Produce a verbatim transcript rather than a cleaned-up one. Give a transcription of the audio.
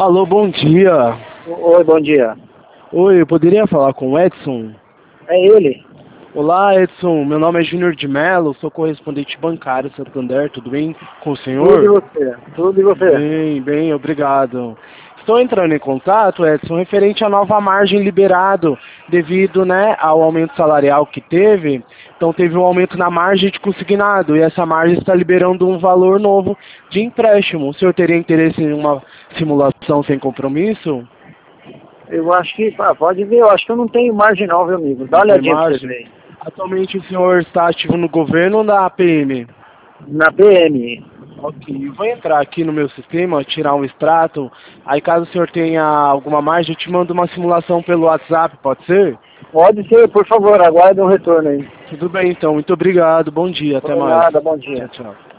Alô, bom dia. Oi, bom dia. Oi, eu poderia falar com o Edson? É ele? Olá, Edson. Meu nome é Júnior de Mello, sou correspondente bancário Santander. Tudo bem com o Tudo e senhor? você? Tudo e você? Bem, bem, obrigado. Estou entrando em contato, Edson, referente à nova margem liberado devido, né, ao aumento salarial que teve. Então teve um aumento na margem de consignado e essa margem está liberando um valor novo de empréstimo. O senhor teria interesse em uma simulação sem compromisso? Eu acho que, ah, pode ver, eu acho que eu não tenho margem não, meu amigo. Dá Não uma tem olhadinha pra você margem? ver. Atualmente o senhor está ativo no governo ou na P M? Na P M. Ok, eu vou entrar aqui no meu sistema, tirar um extrato, aí caso o senhor tenha alguma margem, eu te mando uma simulação pelo WhatsApp, pode ser? Pode ser, por favor, aguarde um retorno aí. Tudo bem então, muito obrigado, bom dia, até Por mais. nada, bom dia. Tchau, tchau.